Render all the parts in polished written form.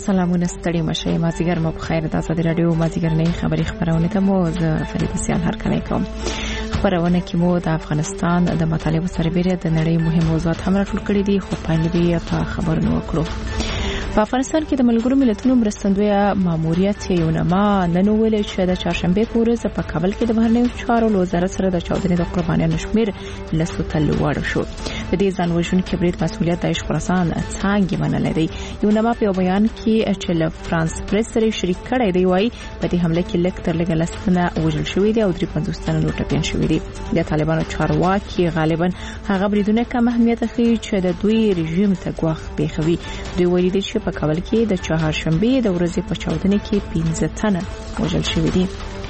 سلامونه ستړي مشه مازیګر مو بخیر د آزادي رادیو مازیګر نه خبري خبرونه ته مو ز فرید سیال هر کله کوم خبرونه کې مو د افغانستان د مطالبه سربېره د نړۍ مهم موضوعات هم راټول کړي دي خو پایلې په خبرونو وکړو. په افغانستان کې د ملګرو ملتونو مرستندویه ماموریت یو نامه نن ویل چې د چهارشنبه په ورځ په کابل کې د بهرنیو چارو وزارت سره د چاودنې د قربانیانو شمېر لسو ته لوړ شو. د دې ځان وژونکي برید مسؤلیت د خراسان څنګه منل دی. یو نامه په بیان کې چې له فرانس پریس سره شریک کړی دی وايي په دې حمله کې لکه تر لږه لسنه وژل شوی دی او 350 تنه نور ټپيان شوی دي. د طالبانو چارواکي غالبا هغه بریدونه کم اهمیت خي چې د دوی رژیم ته ګواښ پیښوي. دوی ویلي دي چې په کابل کې د چهارشنبه د ورځې په چاودنې کې 15 تنه وژل شوی دي.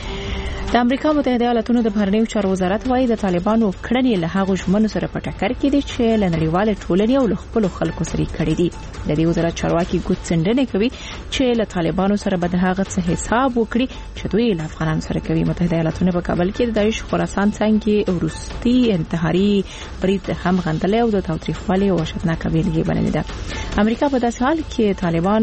د امریکا متحده ایالاتونو د بهرنیو چارو وزارت وايي د طالبانو کړنې له هغو ژمنو سره په ټکر کې دي چې له نړیوال ټولنې او خپل خلکو سره کړي دي. د دې وزارت چارواکي ګوت څنډنه کوي چې له طالبانو سره به د هغه څه حساب وکړي چې دوی له افغانانو سره کوي. متحده ایالاتونو په کابل کې د داعش خراسان څنګه ورستي انتحاري برید هم غندل او د تاوتریخوالي او وحشتناک ویلګي بللې ده. امریکا په داسې حال کې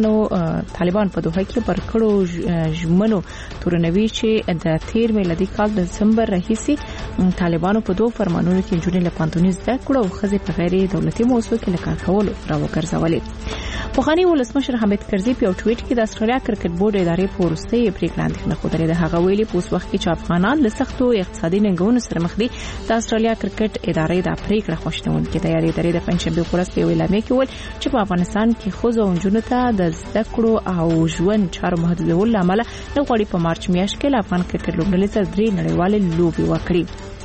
طالبان په دوحه کې پر کړو ژمنو تورنوي چې د تیر میلادي کال د دسمبر راهیسي طالبانو په دوه فرمانونو کې جوړې لپانتونی زده کړو او خزي په غیر دولتي موسسو کې لکار کول راوګرځولې. پوخانی ولسمشر حامد کرزي په ټویټ کې د استرالیا کرکټ بورډ ادارې پورسته پریکړه اندېښنه خوده ده. هغه ویلي په اوس وخت کې چې افغانان له سختو اقتصادي ننګونو سره مخ دي د استرالیا کرکټ ادارې د پریکړه خوښنونکې تیاری لري. د پنځشنبه په ورځ په اعلامیه کې ول چې په افغانستان کې خوځو او جنونو ته د زده کړو او ژوند چارو محدودول لامل نه غواړي په مارچ میاشت کې افغان کرکټ لوبډلې سره درې نړیوالې لوبې وکړي.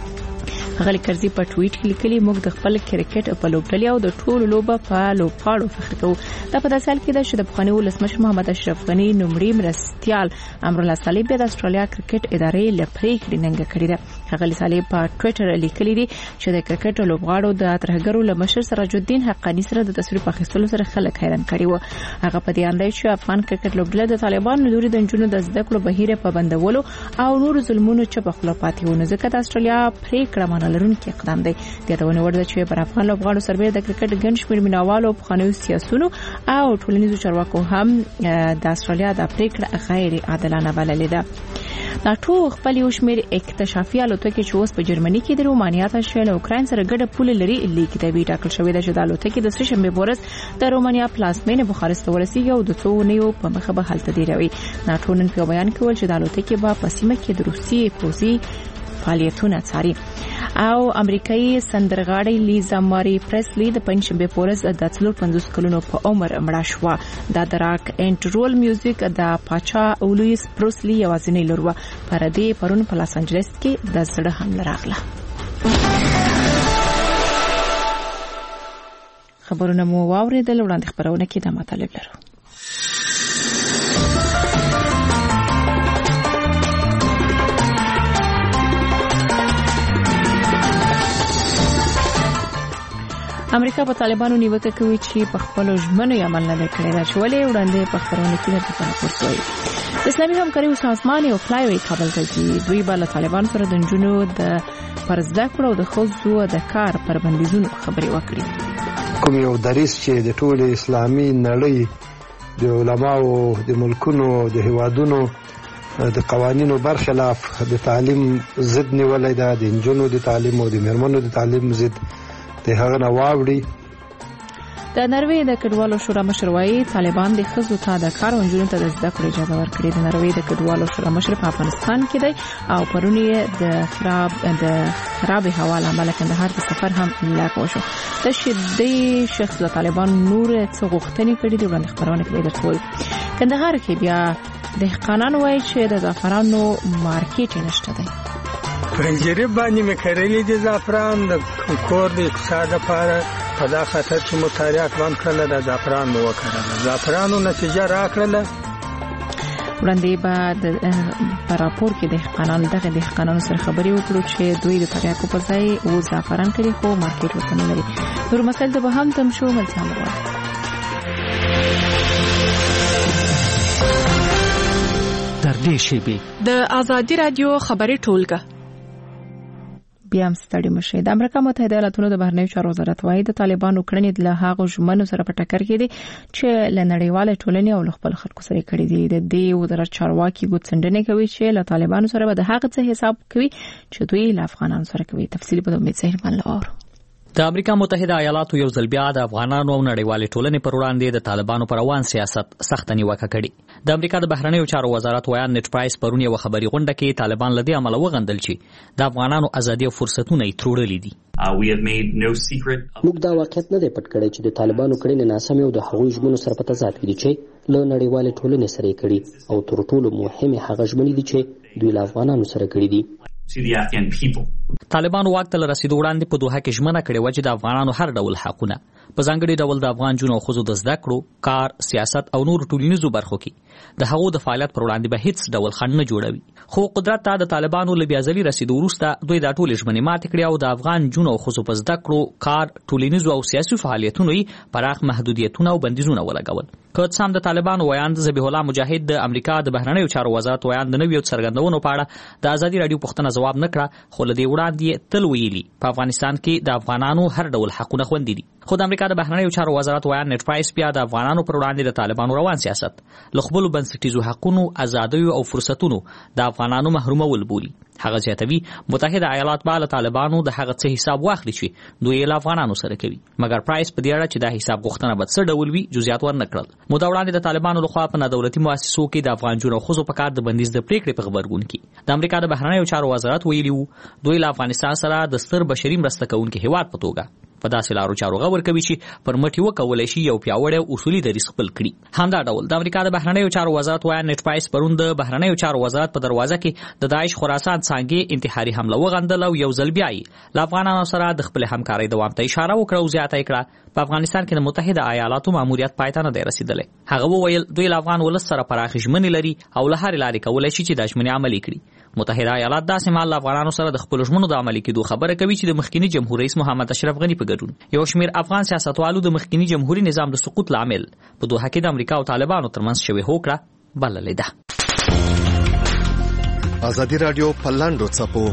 هغه کرزي په ټویټ کې لیکلي موږ د خپل کرکټ په لوبډلې او د ټولو لوبه په لوبغاړو فخر کوو. دا په داسې حال کې ده چې د پخواني ولسمشر محمد اشرف غني نومړي مرستيال امرالله صالح د استرالیا کرکټ ادارې لپاره ننګه کړې ده. هغه صالح په ټویټر لیکلي دي چې د کرکټ لوبغاړو د ترهګرو له مشر سراج الدین حقانی سره د تصویر په اخیستلو سره خلک حیران کړي وو. هغه په دې اندای چې افغان کرکټ لوبډله د طالبانو لوري د جنونو د زده کړو بهیره په بندولو او نور ظلمونو چې په خپل پاتې ونه ځکه د استرالیا پریکړه لرونکي اقدام دی. د یادونه وړ ده چې پر افغان لوبغاړو سربېره د کرکټ ګڼ شمېر مینوالو په خانوي سیاسيونو او ټولنیزو چارواکو هم د استرالیا د پریکړه غیر عادلانه بللې ده. ناتو خپل یو شمېر اکتشافي الوتکې چې اوس په جرمني کې د رومانیا ته شل اوکراین سره ګډه پوله لري لیک دی ټاکل شوی دی چې د الوتکې د سهشنبه په ورځ د رومانیا پلازمینه بخارست ورسیږي او د څو نیو په مخه به حالت دی راوي. ناتو نن په بیان کې ول چې د الوتکې په سیمه کې د روسي پوځي فعالیتونه څاري. او امریکایي سندرغاړی لیزا ماری پریسلی د پنځشنبه په ورځ د 45 کلونو په عمر مړه شوه. د راک اینډ رول میوزیک د پاچا اولویس پروسلی یوازینی لور و. پر دې پرون په لاس انجلس کې د زړه حمله راغله. خبرونه مو واوریدل. وړاندې خبرونه کې د مطالب لرو. امریکا په طالبانو نیوکه کوي چې په خپل ژمنو عمل نه کړی دا چې ولې وړاندې په خبرونه کې درته راپورته اسلامي همکاري او سازمان یو فلای کابل ته ځي. دوی بل طالبان سره د جنونو د پرزده کړو د خوځو د کار پر بندیزونو خبري وکړي. کوم یو دریس چې د ټول اسلامي نړۍ د علماو د ملکونو د هوادونو د قوانینو برخلاف د تعلیم ضد نیولای ده، د جنونو د تعلیم او د مرمنو د تعلیم ضد د هغه نواوړي. د نروې د کډوالو شورا مشر وايي طالبان د خزو ته د کار ونجونو ته د زده کړې اجازه ورکړي. د نروې د کډوالو شورا مشر په افغانستان کې دی او پرونی د خراب هوا لامل کندهار د سفر هم لاګو شو. د شدې شخص د طالبان نور څه غوښتنې کړې دي وړاندې خبرونه کوي. درته کندهار کې بیا د حقانان وایي چې د زعفرانو مارکیټ نشته دی. پنجره باندې مې کړلې دي زعفران د کور د اقتصاد لپاره په دا خاطر چې مطالعات باندې کړل د زعفران نو وکړل. زعفرانو نتیجه راکړله. وړاندې بعد په راپور کې د حقانانو دغه د حقانانو سره خبري وکړو چې دوی د تریاکو په ځای او زعفران کړي خو مارکیټ ورته نه لري. نور مسایل د به هم تم شو ملتان وایي. در دې شیبې د آزادی رادیو خبري ټولګه بیا هم ستړي مشي. د امریکا متحده ایالاتونو د بهرنیو چارو وزارت وايي د طالبانو کړنې له هغو ژمنو سره په ټکر کې دي چې له نړیوال ټولنې او خپل خلکو سره کړي دي. د دې وزارت چارواکي ګوتڅنډنه کوي چې له طالبانو سره به د هغه څه حساب کوي چې دوی له افغانانو سره کوي. تفصیل په امید سهرمن لور. د امریکا متحده ایالاتو یو ځل بیا د افغانانو او نړیوالې ټولنې پر وړاندې د طالبانو پر روان سیاست سخت نیوکه کړې. د امریکا د بهرنیو چارو وزارت ویان نت پرایس پرون یو خبري غونډه کې طالبان لدی عمل وغندل چې د افغانانو ازادي او فرصتونه یې تروړلې دي. موږ دا واقعیت نه دی پټ کړی چې د طالبانو کړنې ناسمې او د هغوی ژمنو سره په تضاد کې دي چې له نړیوالې ټولنې سره کړي او تر ټولو مهمه هغه ژمنې دي چې دوی له افغانانو سره کړي دي. طالبانو واک ته رسیدو وړاندې په دوحه کې ژمنه کړې و چې د افغانانو هر ډول حقونه په ځانګړي ډول د افغان جنو خزو د زده کړو، کار، سیاست او نور ټولنیزو برخو کې د هغو د فعالیت پر وړاندې به هیڅ ډول خنډ نه جوړوي. خو قدرت ته د طالبانو له بیازلي رسیدو وروسته دوی دا ټول ژمنې ماتې کړې او د افغان جنو خزو په زده کړو، کار، ټولنیزو او سیاسي فعالیتونو یې پراخ محدودیتونه او بندیزونه ولګول. که څه هم د طالبانو ویاند ذبیح الله مجاهد د امریکا د بهرنیو چارو وزارت ویاند د نویو څرګندونو په اړه د ازادي رادیو پوښتنه ځواب نه کړه، خو له دې وړاندې تل ویلي په افغانستان کې د افغانانو هر ډول حقونه خوندي دي. خو د امریکا د بهرنیو چارو وزارت ویاند نت پرایس بیا د افغانانو پر وړاندې د طالبانو روان سیاست له خپلو بنسټیزو حقونو، ازادیو او فرصتونو د افغانانو محرومول بولي. هغه زیاتوي متحده ایالات به له طالبانو د هغه څه حساب واخلي چې دوی له افغانانو سره کوي، مګر پرایس په دې اړه چې دا حساب غوښتنه به څه ډول وي جزئیات ورنکړل. موده وړاندې د طالبانو لخوا په دولتي مؤسسو کې د افغان جنو خزو په کار د بندیز د پریکړې په خبرګون کې د امریکا د بهرنیو چارو وزارت ویلي وو دوی له افغانستان سره د ستر بشري مرسته کوونکي هیواد په توګه په داسې لارو چارو غور کوي چې پر مټ یو کولای شي یو پیاوړی اصولي دریځ خپل کړي. همدا ډول د امریکا د بهرنیو چارو وزارت ویان نت پرایس پرون د بهرنیو چارو وزارت په دروازه کې د داعش خراسان څنګه انتحاري حمله وغندل او یو ځل بیا له افغانانو سره د خپل همکارۍ دوام ته اشاره وکړه او زیاته کړه په افغانستان کې د متحده ایالاتو ماموریت پای ته نه دی رسیدلی. هغه وویل دوی له افغان ولس سره پراخ ژمنې لري او له هر لارې کولای شي چې د ژمنې عملي کړي. متحده ایالات داسې مال افغانانو سره د خپل ژمنو د عملي کېدو خبره کوي چې د مخکنی جمهور رئیس محمد اشرف غنی په ګډون یو شمېر افغان سیاستوالو د مخکنی جمهوریت نظام د سقوط لامل په دوحه کې د امریکا او طالبانو ترمنځ شوې هوکړه بللې ده. ازادي رادیو پر لاندو څپو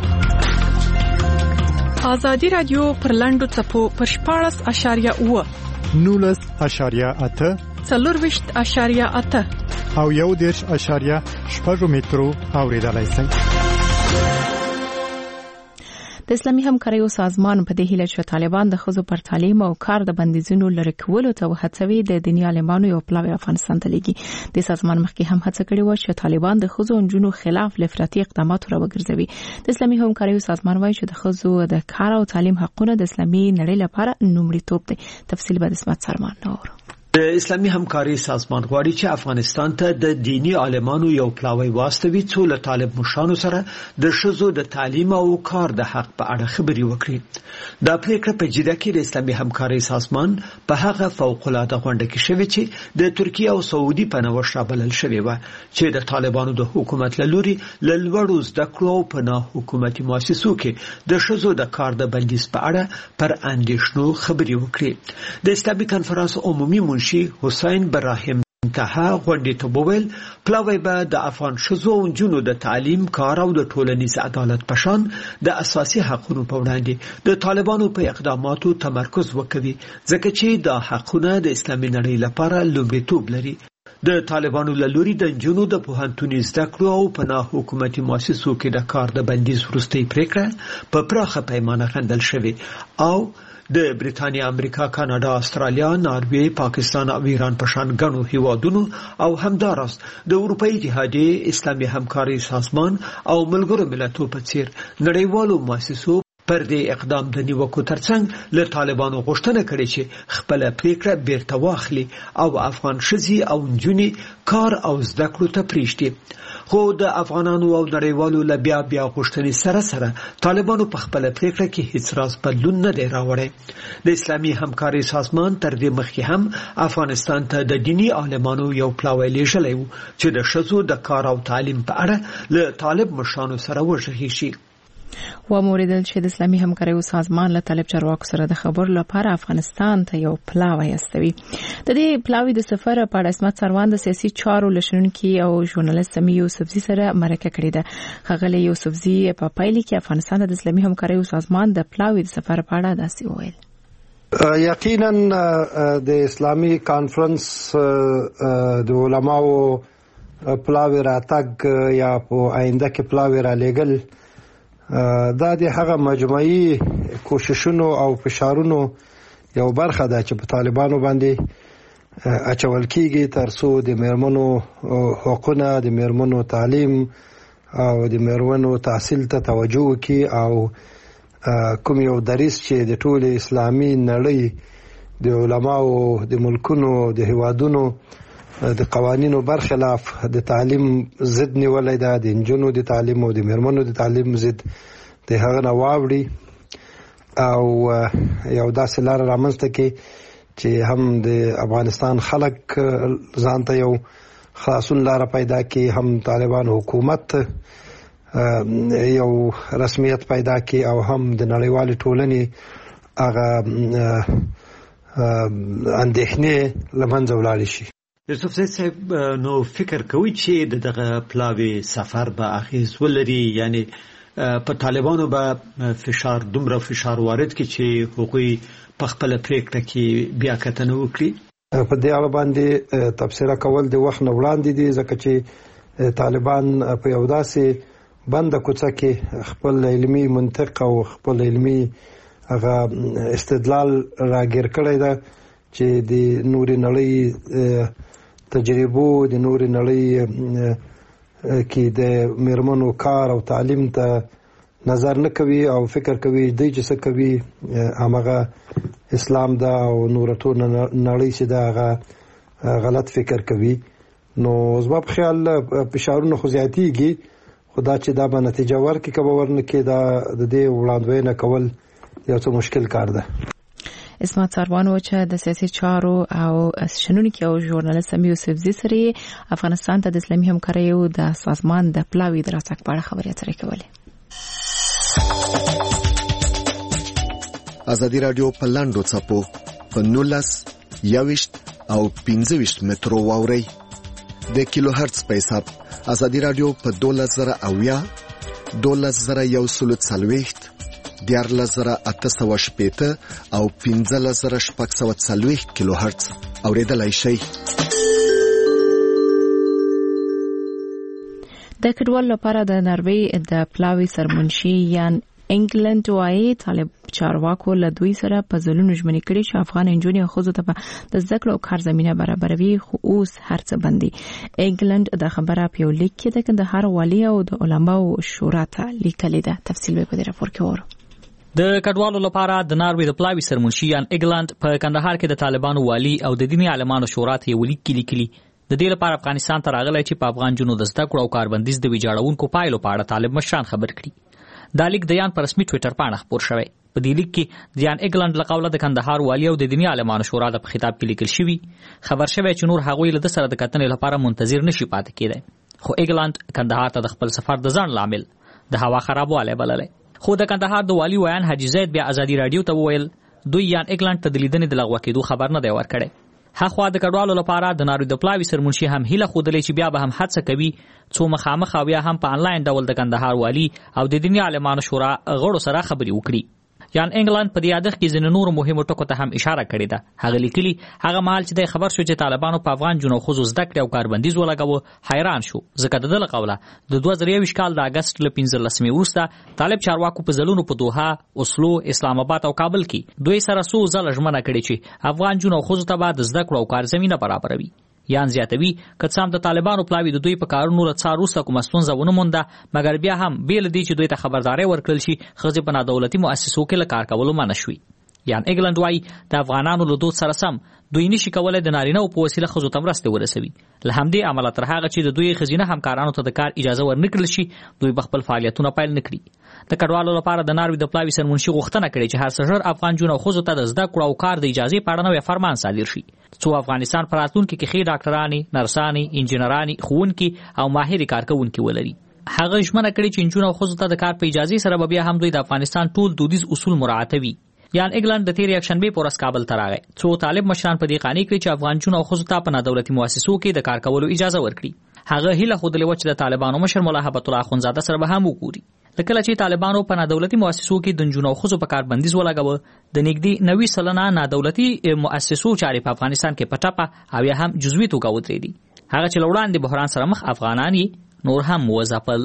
ازادي رادیو پر لاندو څپو پر 14.8 19.8 4.8 او 1.8 مترو اوریدلای شئ. د اسلامي همکاریو سازمان په دې هیله چې طالبان د ښځو پر تعلیم او کار د بندیزونو لرې کولو ته وهڅوي د دیني عالمانو یو پلاوی افغانستان ته لېږي. د سازمان مخکې هم هڅه کړې و چې طالبان د ښځو او نجونو خلاف افراطي اقدامات راوګرځوي. د اسلامي همکاریو سازمان وایي چې د ښځو د کار او تعلیم حقونه د اسلامي نړۍ لپاره لومړیتوب دی. تفصیل به د اسمت سرمان نور. د اسلامي همکاري سازمان غواړي چې افغانستان ته د دینی عالمانو یو پلاوی واستوي څو له طالب مشرانو سره د ښځو د تعلیم او کار د حق په اړه خبري وکړي. دا پریکړه په جده کې د اسلامي همکاري سازمان په هغه فوق العاده غونډه کې شوې چې د ترکیه او سعودي په نوښت رابلل شوې و چې د طالبانو د حکومت له لوري له لوړو زده کړو او په نه حکومتي مؤسسو کې د ښځو د کار د بندیز په اړه پر اندېښنو خبري وکړي. د اسلامي کنفرانس عمومي منشي حسین براهیم انتها غونډې ته وویل پلاوی به د افغان ښځو او نجونو د تعلیم، کار او د ټولنیز عدالت په شان د اساسي حقوقو په وړاندې د طالبانو په اقداماتو تمرکز وکوي ځکه چې دا حقونه د اسلامي نړۍ لپاره لومړیتوب لري. د طالبانو له لوري د نجونو د پوهنتوني زده کړو او په نه حکومتي مؤسسو کې د کار د بندیز وروستۍ پریکړه په پراخه پیمانه غندل شوې او د بریتانیا، امریکا، کاناډا، استرالیا، ناروې، پاکستان او ایران په شان غنو هیوادونو او همداراز د اروپאי جهادي اسلامي همکاري سازمان او ملګرو ملتونو په څیر نړیوالو مؤسسو پر دې اقدام د نیوکو ترڅنګ له طالبانو غوښتنه کړې چې خپل پریکړه بیرته واخلي او افغان ښځې او نجونې کار او زده کړو ته پریږدي. خو د افغانانو او نړیوالو له بیا غوښتنې سره طالبانو په خپل پریکړه کې هیڅ راز بدلون نه دی راوړی. د اسلامي همکاري سازمان تر دې مخکې هم افغانستان ته د دینی عالمانو یو پلاوی لېږلی و چې د ښځو د کار او تعلیم په اړه له طالب مشرانو سره وغږېږي. و موریدل چې د اسلامي همکارۍ سازمان له طالب چارواکو سره د خبرو لپاره افغانستان ته یو پلاوی استوي. د دې پلاوی د سفر په اړه اسمت سروان د سیاسي چارو لشنونکي او ژورنالیست سمیع یوسفزي سره مرکه کړې ده. ښاغلی یوسفزي په پایله کې افغانستان د اسلامي همکارۍ سازمان د پلاوی د سفر په اړه داسې وویل. یقینا د اسلامي کانفرنس د علماو پلاوی راتګ یا په آینده کې پلاوی را لېږل دا د هغه مجموعي کوششونو او فشارونو یو برخه ده چې په طالبانو باندې اچول کیږي ترڅو د میرمنو حقوقونه، د میرمنو تعلیم او د میرمنو تحصیل ته توجه وکړي او کوم یو دریځ چې د ټول اسلامي نړۍ د علماو د ملکونو د هیوادونو د قوانینو برخلاف د تعلیم ضد نیولای ده، د انجونو د تعلیم او د میرمنو د تعلیم ضد د هغه نه واوړي او یو داسې لار رامنځته کړي چې هم د افغانستان خلک ځان ته یو خلاصون لار پیدا کړي، هم طالبان حکومت یو رسمیت پیدا کړي او هم د نړیوالې ټولنې هغه اندېښنې له منځه ولاړې شي. یوسفزي صاحب، نو فکر کوي چې دغه پلاوی سفر به اغیز ولري، یعنی په طالبانو به فشار دومره فشار وارد کی چې حقوقي په خپل پریکړه کې بیا کتنه وکړي؟ په دې اړه باندې تبصره کول د وخت نه وړاندې دي، ځکه چې طالبان په یو داسې بنده کوڅه کې خپل علمي منطق او خپل علمي هغه استدلال راګیر کړی ده چې د نوري نړۍ تجربو، د نوري نړۍ کې د میرمنو کار او تعلیم ته نظر نه کوي او فکر کوي دی چې څه کوي همغه اسلام ده او نورتو نړۍ چې ده هغه غلط فکر کوي. نو زما په خیال فشارونه خو زیاتیږي، خو دا چې دا به نتیجه ورکړي که به ورنه کړي، دا د دې وړاندوینه کول یو څه مشکل کار ده. اسمت سروان و چې د سیاسي چارو او شنونکي او ژورنالیست سمیع یوسفزي سره افغانستان ته د اسلامي همکارۍ د سازمان د پلاوی د راتګ په اړه خبرې اترې کولې. ازادي رادیو په لاندو څپو په 19 21 او 25 مترو واوري د کیلو هرتز په حساب. ازادي رادیو په 12000 12140 14880 او 15640 کیلو هرتز اوریدلای شئ. د کډوالو لپاره د نروې د پلاوی سرمنشي یان انګلند وايي طالب چارواکو له دوی سره په ځلونو ژمنې کړې چې افغان انجونې او ښځو ته د زده کړو او کار زمینه برابروي، خو اوس هر څه بندي. انګلند د خبره په یو لیک کې د کندهار والي او د علماو شورا ته لیکلې ده. تفصیل به په دې راپور کې وره. د کډوالو لپاره د ناروې د پلاوی سرمنشي یان انګلند په کندهار کې د طالبانو والي او د دیني عالمانو شورا ته یو لیک لیکلی. د دې لپاره افغانستان ته راغلی چې په افغان جنونو د زده کړو او کاربندیز د ویجاړونکو پایلو په اړه طالب مشران خبر کړي. دا لیک د یان پر رسمي ټوئیټر باندې خپور شوی. په دې لیک کې د یان انګلند له قوله د کندهار والي او د دیني عالمانو شورا د خطاب کې لیکل شوی خبر شوی چې نور هغوی له سره د کتنې لپاره منتظر نشي پاتې کېدای. خو انګلند کندهار ته د خپل سفر د ځان لامل د هوا خرابوالی بللی. خو د کندهار د والي ویان حاجی زید بیا ازادي رادیو ته وویل دوی یان انګلند ته د لیدنې د لغوه کېدو خبر نه دی ورکړی. هغه د کډوالو لپاره د ناروې د پلاوی سرمنشي هم هیله خوده چې بیا به هم هڅه کوي څو مخامخ او بیا هم په انلاین ډول د کندهار والي او د دیني عالمانو شورا غړو سره خبرې وکړي. یان انګلند په دې یادښت کې ځینې نور مهمو ټکو ته هم اشاره کړې ده. هغه لیکلي هغه مهال چې د خبر شو چې طالبانو په افغان جنو خصوص زده کړې او کاربندیز ولګاوه حیران شو، ځکه د دغه قوله د 2021 کال د اگست ل 15 وروسته طالب چارواکو په ځلونو په دوحه، اوسلو، اسلام آباد او کابل کې دوی سره سو ځله ژمنه کړې چې افغان جنو خصوص ته به د زده کړو او کار زمينه برابروي. یان زیاتوي که څام د طالبانو پلاوی د دوی په کارونو له څار وروسته کومه ستونزه ونه مونده، مګر بیا هم بیل دی چې دوی ته خبرداري ورکړل شي ښځې په نادولتي مؤسسو کې له کار کولو منع شوي. یان انګلند وايي د افغانانو له دود سره سم دوی نشي کولای د نارینه په وسیله ښځو ته مرسته ورسوي. له همدې امله تر هغه چې د دوی ښځینه همکارانو ته د کار اجازه ورنکړل شي دوی به خپل فعالیتونه پیل نکړي. د کډوالو لپاره د ناروې د پلاوی سرمنشي غوښتنه کړې چې هر څه افغان جنو ښځو ته د زده کړو او کار د اجازه په اړه نوی فرمان صادر شي څو افغانستان په راتلونکي کې ښې ډاکټرانې، نرسانې، انجینرانې، ښوونکي او ماهر کارکونکي ولري. هغه ژمنه کړې چې نجونو او ښځو ته د کار په اجازه سره بیا هم دوی د افغانستان ټول دودیز اصول مراعاتوي. یان انګلند د تیر یکشنبه پر ورځ کابل ته راغی. څو طالب مشران په دې قانې کړی چې افغان جنونو او ښځو ته په نادولتي مؤسسو کې د کار کولو اجازه ورکړي. هغه هیله خوده لوي چې د طالبانو مشر مولا هبت الله اخونزاده سره به هم وګوري. لکه چې طالبانو په نادولتي مؤسسو کې د جنونو او ښځو په کار بندیز ولګاوه، د نګدي 90 سلنه نادولتي مؤسسو چارې په افغانستان کې پټاپه او یا هم جزوی توګه ودرېدي. هغه چې لوړاندې بحران سره مخ افغانان نور هم وځپل.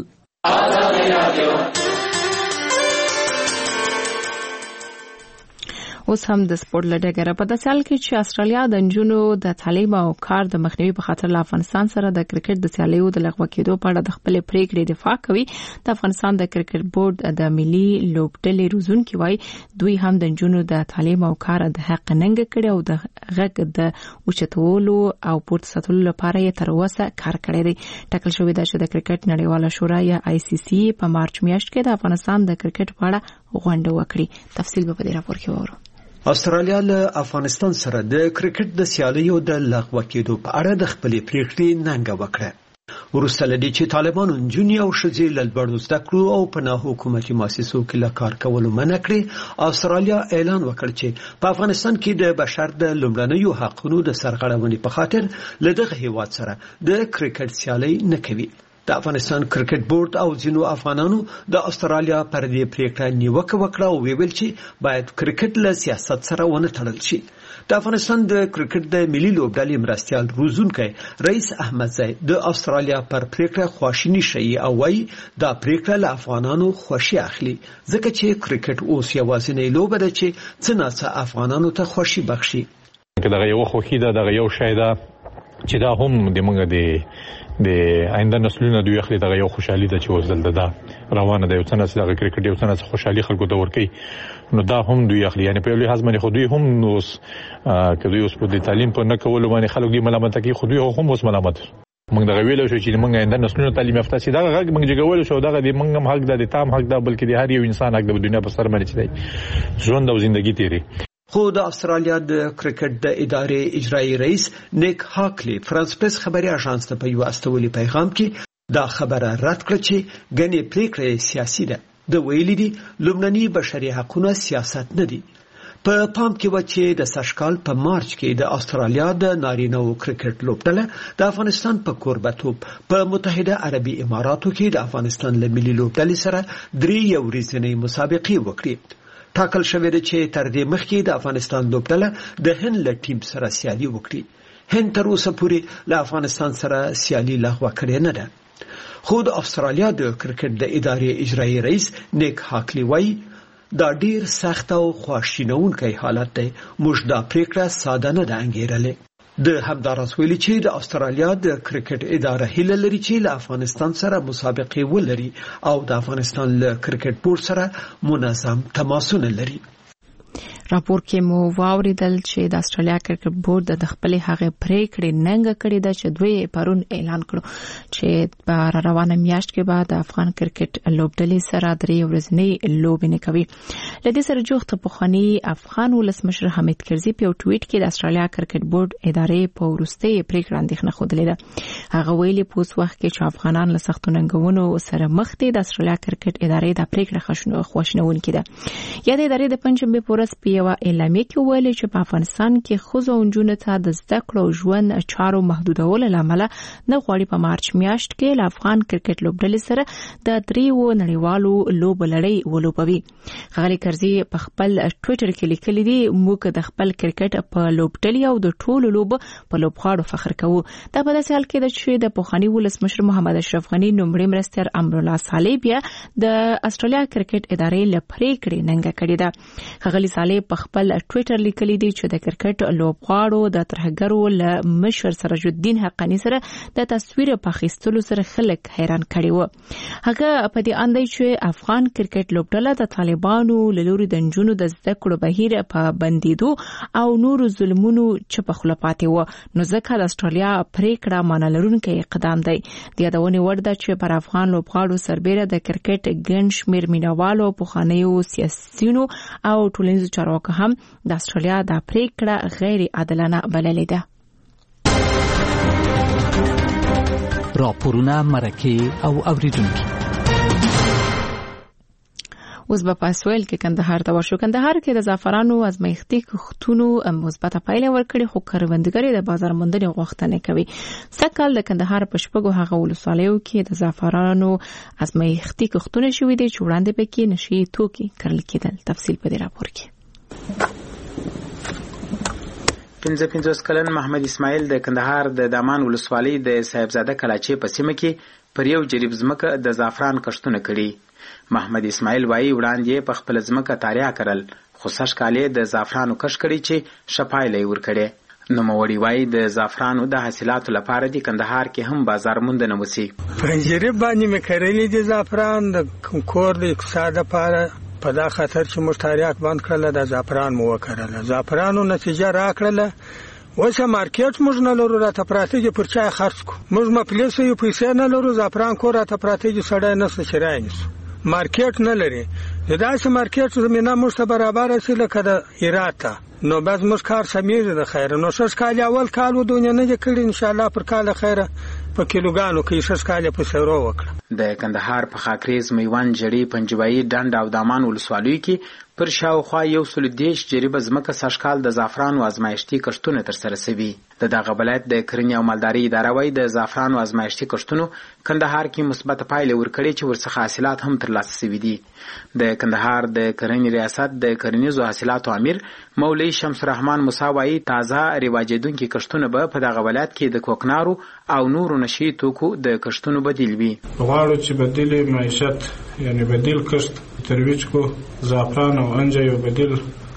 اوس هم د سپورت لډګره په داسې حال کې چې استرالیا د نجونو د تعلیم او کار د مخنیوي په خاطر له افغانستان سره د کرکټ د سیالیو د لغوه کېدو په اړه د خپل پریکړې دفاع کوي. د افغانستان د کرکټ بورډ د ملي لوبډلې روزونکي وایي دوی هم د نجونو د تعلیم او کار د حق ننګ کړي او د غږ د اوچتولو او پورته ساتلو لپاره یې تر اوسه کار کړی دی. ټاکل شوی دی چې د کرکټ نړیواله شورا یا ICC په مارچ میاشت کې د افغانستان د کرکټ په اړه غونډه وکړي. تفصیل به په دې راپور کې وورو. استرالیا له افغانستان سره د کرکټ د سیالیو د لغوه کېدو په اړه د خپلې پریکړې ننګه وکړه. وروسته له دې چې طالبانو نجونې او ښځې له لوړو زده کړو او په ناحکومتي مؤسسو کې له کار کولو منع کړې، استرالیا اعلان وکړ چې په افغانستان کې د بشر د لومړنیو حقوقو د سرغړونې په خاطر له دغه هیواد سره د کرکټ سیالي نه کوي. د افغانستان کرکټ بورډ او ځینو افغانانو د استرالیا پر دې پریکړه نیوکه وکړه او ویل چې باید کرکټ له سیاست سره ونه تړل شي. د افغانستان د کرکټ د ملي لوبډلې مرستيال روزونکی رئیس احمدزی د استرالیا پر پریکړه خواشینی شي او وايي دا پریکړه له افغانانو خوشي اخلي ځکه چې کرکټ اوس یوازینی لوبه ده چې څنګه افغانانو ته خوشي بخشي. دا یو خوخي ده، دا یو شی ده چې دا هم د موږ د آینده نسلونو دوی اخلي دا یو خوشحالي ده چې اوس دلته دا روانه ده. یو څنګه چې دا کرکټ یو څنګه خوشحالي خلکو ته ورکي نو دا هم دوی اخلي. یعنی په لوی حزمنه خو دوی هم اوس کدوې اوس په دې تعلیم په نه کولو باندې خلک دی ملامت کوي، خو دوی هم اوس ملامت. موږ دا ویلو چې موږ آینده نسلونو تعلیم یافته شي دا غږ موږ جوړول شو دا د موږ هم حق ده، د تام حق ده، بلکې د هر یو انسان حق ده په دنیا په سر باندې چې ژوند او ژوندۍ تیری. خو د استرالیا د کرکټ د ادارې اجرایی رئیس نیک هاکلی فرانس پریس خبري اژانس ته په یو استولي پیغام کې دا خبره رد کړه چې غني پریکړه سیاسي ده. د ویلي دي لومړني بشري حقوقونه سیاست نه دي. په پام کې و چې د سشکال په مارچ کې د استرالیا د نارینه او کرکټ لوبډله د افغانستان په کوربتوب په متحده عربي اماراتو کې د افغانستان له ملي لوبډلې سره 3 ورځنۍ مسابقې وکړي. ټاکل شوی دی چې تر دې مخکې د افغانستان لوبډله د هند له ټیم سره سیالي وکړي. هند تر اوسه پورې له افغانستان سره سیالي لغوه کړې نه ده. خو د استرالیا د کرکټ د ادارې اجرایی رئیس نیک هاکلی وایي دا ډیر سخت او خواشینونکی حالت دی. موږ دا پریکړه ساده نه ده انګیرلې. د همداراز ویلي چې د استرالیا د کرکټ اداره هیله لري چې له افغانستان سره مسابقې ولري او د افغانستان له کرکټ بورډ سره منظم تماسونه لري. راپور کې مو واوریدل چې د استرالیا کرکټ بورډ د خپل هغه پریکړې ننګه کړې ده چې دوی پرون اعلان کړو چې په روانه میاشت کې بعد افغان کرکټ لوبډلې سره 3 ورځنۍ لوبې نه کوي. لدې سره جوخت په خاني افغان ولسمشر حمید کرزي په ټویټ کې د استرالیا کرکټ بورډ ادارې په ورسته پریکړه اندېښنه خوده ده. هغه ویلي په اوس وخت کې چې افغانان له سختو ننګونو سره مخ دي د استرالیا کرکټ ادارې د پریکړه خوښنونکې ده. یا د ادارې د پنځمبه پورس یو اعلامیه کې ویل چې په افغانستان کې ښځو او نجونو ته د زده کړو ژوند چارو محدودولو لامل نه غواړي په مارچ میاشت کې له افغان کرکټ لوبډلې سره د 3 نړیوالو لوبلړۍ ولوبوي. غالي کرزي په خپل ټوئیټر کې لیکلي دي موږ د خپل کرکټ په لوبډلې او د ټولو لوب په لوبغاړو فخر کوو. دا په داسې حال کې ده چې د پوخانی ولسمشر محمد اشرف غنی نومړي مرستیال امر الله صالح بیا د استرالیا کرکټ ادارې لپاره کړي ننګه کړې ده. غالي صالح په خپل ټوئیټر لیکلي دي چې د کرکټ لوبغاړو د ترهګرو له مشر سراج الدین حقانی سره د تصویر په اخیستلو سره خلک حیران کړي وو. هغه په دې اندای چې افغان کرکټ لوبډله د طالبانو له لوري د نجونو د زده کړو بهیر په بندیدو او نور ظلمونو چپ خلپاتې وو، نو ځکه د استرالیا پریکړه منلرونکي اقدام دی. د یادونې وړ ده چې پر افغان لوبغاړو سربېره د کرکټ ګڼ شمېر مینوالو پخوانیو سیاسيونو او ټولنیزو چارواکو هم د استرالیا د پریکړه غیر عادلانه بللې ده. راپورونه، مرکې او اوریدونکي. اوس په پاسویل کې کندهار ته ورشو. کندهار کې د زعفرانو ازمایښتي کښتونو مثبته پایله ورکړي، خو کروندګر د بازار موندنې غوښتنه کوي. سږکال د کندهار په شپږو هغه ولسوالیو کې د زعفرانو ازمایښتي کښتونه شوي دي چې وړاندې پکې نشي توکي کرل کېدل. تفصیل په دې راپور کې. 55 کلن محمد اسماعیل د کندهار د دامان ولسوالۍ د صاحبزاده کلاچې په سیمه کې پر یو جریب ځمکه د زعفران کښتونه کړي. محمد اسماعیل وایي وړاندې په خپل ځمکه تاریا کرل، خو سږکال د زعفرانو کښت کړي چې شپایله یې ورکړي. نوموړي وایي د زعفرانو د حاصلاتو لپاره د کندهار کې هم بازار موندنه وسی. پر جریب باندې مې کرلي دي زعفران د کور د اقتصاد لپاره، په دا خاطر چې موږ تاریخ بند کړل د زعفران مو وکړل. زعفرانو نتیجه راکړله. اوس مارکیټ موږ نه لرو، راته پراته دي پر چا خرڅ کو. موږ مپلیس یو پیسې نه لرو، زعفران کو راته پراته دي، سړی نه څه چرای نشو. مارکیټ نه لري. د داسې مارکیټ زمينه موږ ته برابر شي لکه د هراته. نو بس موږ کار سمیر د خیر. نو شش کال اول کال و دنیا نه کړی، ان شاء الله پر کال خیره په کیلوګانو کې شش کال په سورو وکړه. د کندهار په خاکریز، میوان، جړی، پنجوایي، ډنډ او دامان ولسوالیو کې پر شاوخوا 130 جریبه ځمکه سږکال د زعفرانو ازمایښتي کښتونه ترسره شوي. د دغه ولایت د کرنې او مالدارۍ اداره وایي د زعفرانو ازمایښتي کښتونو کندهار کې مثبته پایله ورکړې چې ورڅخه حاصلات هم ترلاسه شوي دي. د کندهار د کرنې ریاست د کرنیزو حاصلاتو امیر مولوي شمس الرحمن موسی وایي تازه رواجېدونکي کښتونه به په دغه ولایت کې د کوکنارو او نورو نشي توکو د کښتونو بدیل وي. غواړو چې بدیل معیشت یعنی بدیل کښت ترویج کو. زعفران او انجه یو بدیل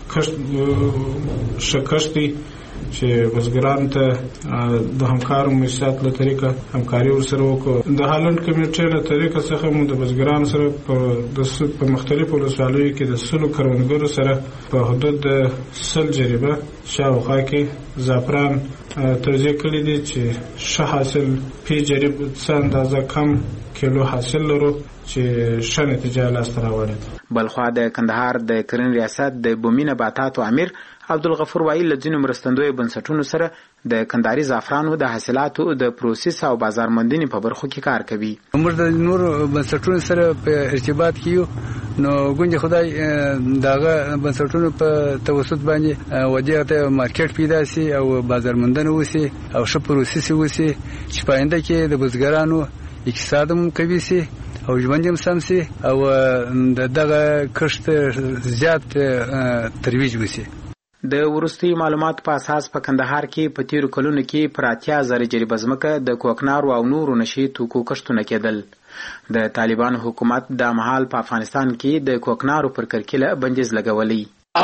کښت شکشتي چې بزګران ته د همکارو مؤسسات له طریقه همکاري ورسره وکړو. د هالند کمیټې له طریقه څخه مو د بزګران سره په مختلفو ولسوالیو کې د 100 کروندګرو سره په حدود د 100 جریبه شاوخوا کې زعفران توزیع کړي دي چې ښه حاصل په جریب څه اندازه کم کیلو حاصل لرو چې ښه نتیجه لاسته راوړي. بلخوا د کندهار د کرنې ریاست د بومي نباتاتو امیر عبدالغفور وایي له ځینو مرستندویو بنسټونو سره د کندهاري زعفرانو د حاصلاتو د پروسس او بازار موندنې په برخو کې کار کوي. موږ د نور بنسټونو سره په ارتباط کې یو، نو ګوندې خدای دغه بنسټونو په توسط باندې ودیغه ته مارکیټ پیدا شي او بازار موندنه وشي او ښه پروسس وشي چې په آینده کې د بزګرانو اقتصاد هم قوي شي او ژوند هم سم شي او دغه کښت زیات ترویج وشي. د وروستي معلوماتو په اساس په کندهار کې په تیرو کلونو کې پر 80,000 جریبه ځمکه د کوکنارو او نورو نشي توکو کښتونه کېدل. د طالبانو حکومت د مهال په افغانستان کې د کوکنارو پر کرکیله بندیز لګولی.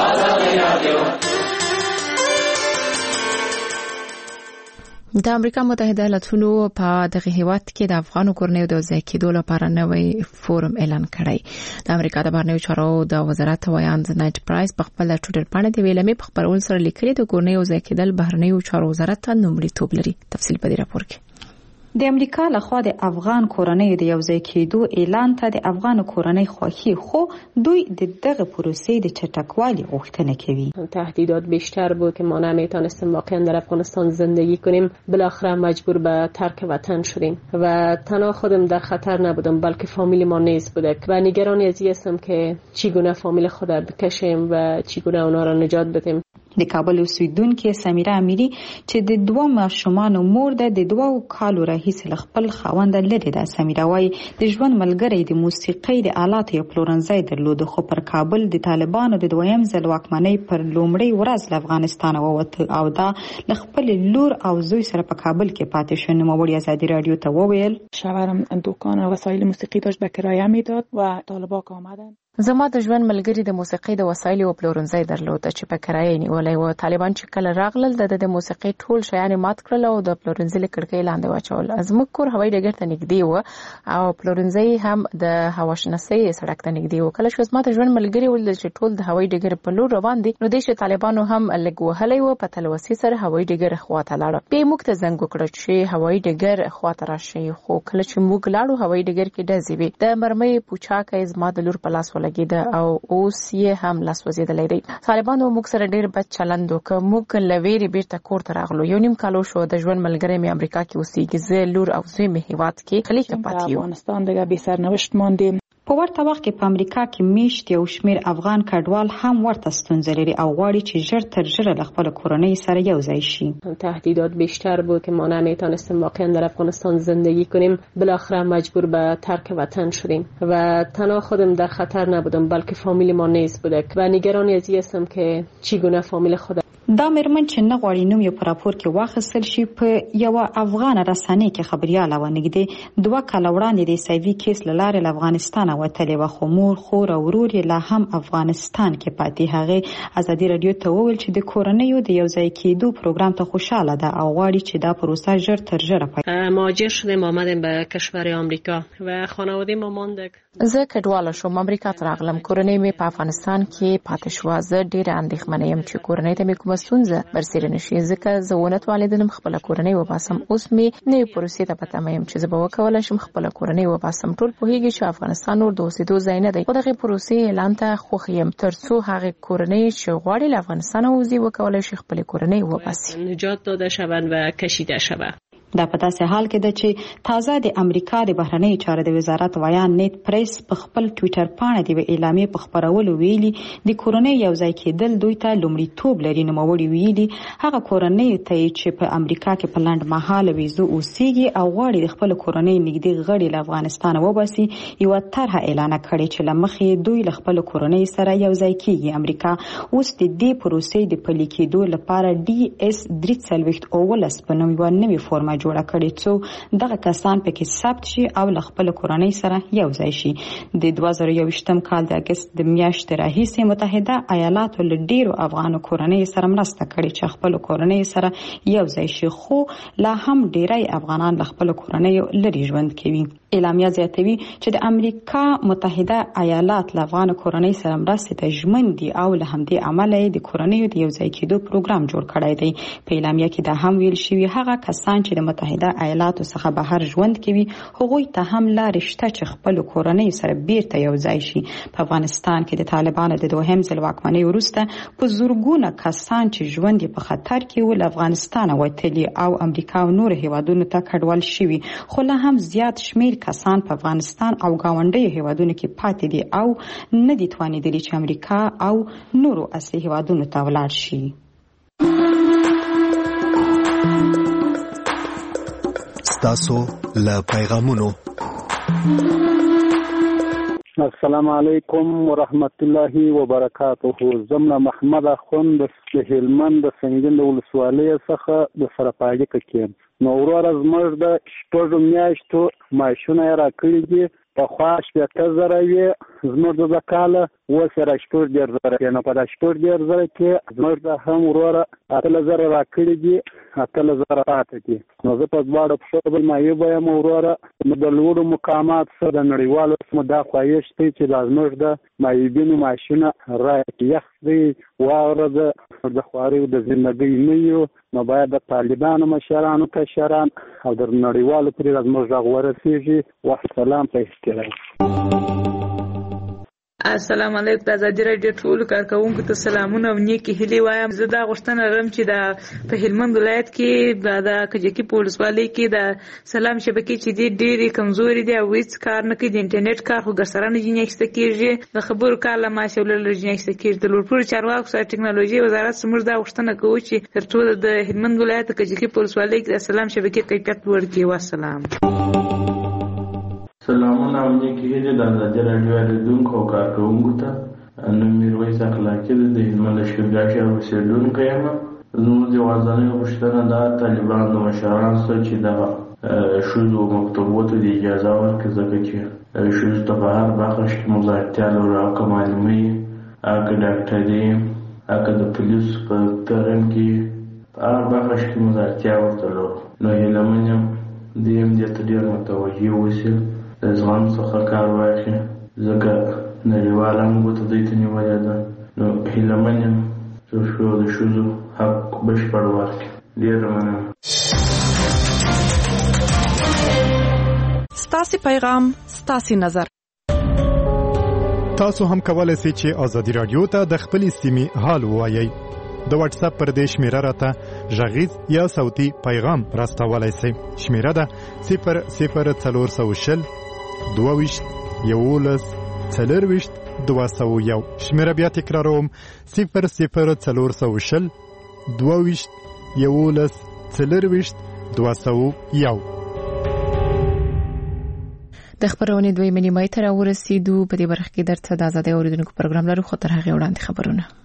د امریکا متحده ایالاتونو په دغه هیواد کې د افغانو کورنیو د ځای کېدو لپاره نوې فورم اعلان کړی. د امریکا د بهرنیو چارو د وزارت ویاند نایټ پرایس په خپل ټویټر باندې د ویلمې په خبرول سره لیکلي د کورنیو ځای کېدل بهرنیو چارو وزارت ته لومړیتوب لري. تفصیل په دې راپور کې. د امریکا لخوا د افغان کورنۍ د یوځای کېدو اعلان ته د افغان کورنۍ خوښي، خو دوی د دغه پروسې د چټکوالي غوښتنه کوي. تهدیدات بیشتر بود که ما نمیتونستیم واقعا در افغانستان زندگی کنیم. بالاخره مجبور به ترک وطن شدیم و تنها خودم در خطر نبودم بلکه فامیل ما نیز بوده و نگرانی از این هستم که چگونه فامیل خود را بکشیم و چگونه اونا را نجات بدیم. د کابل اوسیدونکو سمیره امیری چې د دوه ماشومانو مور ده، د 2 کالو راهیسې خپل خاوند لري ده. سمیره وايي د ژوند ملګری د موسیقۍ د آلاتو یو پلورنځی درلود، خو پر کابل د طالبانو د دویم ځل واکمنۍ پر لومړۍ ورځ له افغانستان ووت او دا له خپل لور او زوی سره په کابل کې پاتې شو. نوموړي ازادي رادیو ته وویل شوهرم دکان وسایل موسیقی داشت به کرایه میداد و طالبان آمدن. زما د ژوند ملګری د موسیقۍ د وسایلو پلورنځی درلود چې په کرایه نیولای و. طالبان چې کله راغلل د موسیقۍ ټول شیان مات کړل او د پلورنځي له کړکۍ لاندې واچول. زموږ کور هوایي ډګر ته نږدې و او پلورنځي هم د هواشناسۍ سړک ته نږدې و. کله چې زما د ژوند ملګری ول چې ټول د هوایي ډګر په لور روان دي، نو د طالبانو هم لګ وهلې و په تلوسې سره هوایي ډګر خواته لاړ. به موږ ته زنګ وکړ چې هوایي ډګر خواته راشي، خو کله چې موږ لاړو هوایي ډګر کې ډزې وې. د مرمۍ پوچاکه زما د لور په لاس ولګید او اوس یې هم لاس وزیدلې دی. طالبانو موږ سره ډیر بد چلند وکړ، موږ لویری بیرته کور ته راغلو. یو نیم کال شو د ژوند ملګری مې امریکا کې اوسېږي، زه لور او زوی مې هیواد کې خلیج ته پاتې یو. افغانستان دغه بې سرنوشت ماندې. په ورته وخت کې په امریکا کې میشت یو شمیر افغان کډوال هم ورته ستونزې لري او غواړي چې ژر تر ژره له خپل کورنۍ سره یو ځای شي. تهدیدات بیشتر بود که ما نمیتونستیم واقعا در افغانستان زندگی کنیم. بالاخره مجبور به ترک وطن شدیم و تنها خودم در خطر نبودم بلکه فامیل ما نیز بوده و نگران از این هستم که چگونه فامیل خود دا مېرمن چې نه غواړي نوم یې په راپور کې واخیستل شي په یو افغان رسنۍ کې خبرياله و نږدې 2 کال وړاندې د سیوي کیس لاره له افغانستان وتلې و خو مور خور او ورور یې لا هم افغانستان کې پاتې. هغه ازادي رادیو ته وویل چې د کورنۍ د یو ځای کېدو پروګرام ته خوشاله ده او غواړي چې دا پروسه ژر تر ژره مهاجر شدیم آمدیم به کشور آمریکا و خانواده ما ماندک. زه کډواله شوم، امریکا ته راغلم. کورنۍ مې په افغانستان کې پاتې شو. زه ډېره اندېښمنه یم چې کورنۍ ته مې کومه ستونزه برسېره نشي، ځکه زه ونه توانېدم خپله کورنۍ وباسم. اوس مې نوې پروسې ته په تمه یم چې زه به وکولی شم خپله کورنۍ وباسم. ټول پوهېږي چې افغانستان نور د اوسېدو ځای نه دی، خو دغې پروسې اعلان ته خوښ یم تر څو هغې کورنۍ چې غواړي له افغانستانه ووځي وکولی شي خپلې کورنۍ وباسي، نجات داده شوند و کشیده شود. دا په داسې حال کې ده چې تازه د امریکا د بهرنۍ چارو د وزارت ویان نیت پریس په خپل ټوئیټر باندې د اعلامیې په خبرولو ویلي د کورنۍ یو ځای کېدل دوی ته لومړیتوب لري. نوموړي ویلي هغه کورنۍ ته چې په امریکا کې په لنډ مهاله ویزو اوسېږي او غواړي د خپل کورنۍ نږدې غړي له افغانستان وباسي یو طرحه اعلان کړې چې لمخې دوی له خپل کورنۍ سره یو ځای کېږي. امریکا اوس د دې پروسې د پلي کېدو لپاره DS 319 په نوم یو نوې فورمه جوړه کړې څو دغه کسان پکې ثبت شي او له خپل کورنۍ سره یو ځای شي. د 2021 کال د اگست د میاشتې راهیسې متحده ایالاتو له ډیرو افغان کورنۍ سره مرسته کړې چې خپل کورنۍ سره یو ځای شي، خو لا هم ډیری افغانان له خپل کورنۍ لري ژوند کوي. اعلامیه زیاتوي چې د امریکا متحده ایالات له افغان کورنۍ سره مرستې ته ژمن دي او له همدې امله د کورنۍ د یو ځای کېدو پروګرام جوړ کړی دی. په اعلامیه کې دا هم ویل شوی هغه کسان چې د متحده ایالاتو څخه بهر ژوند کوي هغوی ته هم لارې شته چې خپل کورنۍ سره بیرته یو ځای شي. په افغانستان کې د طالبانو د دوهم ځل واکمنۍ وروسته په زورګونه کسان چې ژوند یې په خطر کې و له افغانستان وتلي او امریکا او نور هیوادونو ته کډوال شوي، خو لا هم زیات شمیر کسان په افغانستان او گاونډي هیوادونو کې پاتې دي او نه دي توانېدلي چې امریکا او نورو اصلي هیوادونو ته ولاړ شي. ستاسو له پیغامونو. السلام علیکم ورحمت الله وبرکاته. زمنا محمد اخوند د هلمند د سنگین د ولسوالۍ څخه د سرپاړې کې نو ورور زموږ د شپږو میاشتو ماشونه راکړي دي. پخوا 70,000 وي زموږ د کاله اوس را 70,000 نو په 70,000 کې زموږ د هم ورور 8,000 راکړي دي 8,000 پاتې دي. نو زه په دواړو پښو بل مایو به ورور د لوړو مقامات سره د نړیوالو سمو دا خواهش دی چې د زموږ د مایبینو ماشونه راکړي. یخ دی واوره د خواري د ژوندۍ نه یو نو باید د طالبانو مشرانو کشران او د نړیوالو پرې زموږ غږ ورسیږي. والسلام په احترام. السلام علیکم. د ازادي رادیو ټول کارکونکو ته سلامونه او نیکی هیلې وایم. زه دا غوښتنه لرم چې د په هلمند ولایت کې د کجکی پولیسوالۍ کې د سلام شبکې چې دي ډېری کمزوري دي او هیڅ کار نه کوي. د انټرنیټ کار خو ګرسره نه جنیاکسته کېږي، د خبرو کار له ماسې ولر جنیاکسته کېږي. د لوړپوړو چارواکو سره ټکنالوژي وزارت سمور دا غوښتنه کوي چې تر ټولو د هلمند ولایت کجکی پولیسوالۍ کې د سلام شبکې کیفیت لوړ کړي. والسلام. سلامونه او نیکی هیلې د ازادي رادیو اورېدونکو او کارکوونکو ته. نوم میرویس اخلاقي د هلمند شپږ ښار اوسېدونکی یم. زموږ یوازینۍ غوښتنه دا طالبان د مشرانو سره چې د ښځو مکتوبو د اجازه ورکړي، ځکه چې ښځو ته په هر برخه کې مزاحمتیا لرو، او که معلمۍ که ډاکټري که د پولیسو په ترم کې په هر برخه کې مزاحمتیا ورته لرو. نو هیله من یم دوی هم دې ته ډېر متوجه اوسي، د زغم څخه کار واخلي، ځکه نړیواله هم ګوته دوی ته نیولې ده. نو هیله من یم چې د ښځو حق بشپړ ورکړي. ډېره مننه. ستاسې پیغام ستاسې نظر. تاسو هم کولای شئ چې ازادي رادیو ته د خپل سیمې حال ووایئ. د واتس اپ پر دې شمیره راته غږیز یا صوتي پیغام راستولای شئ. شمیره ده 00420 22 11 40 201. شمیره بیا تکراروم 00420 22 11 40 201. د خبرونې دوی منیمای تر ورسېدو په دې برخه کې درته د آزادۍ اوریدونکو پروګرام لرو خو تر هغه وړاندې خبرونه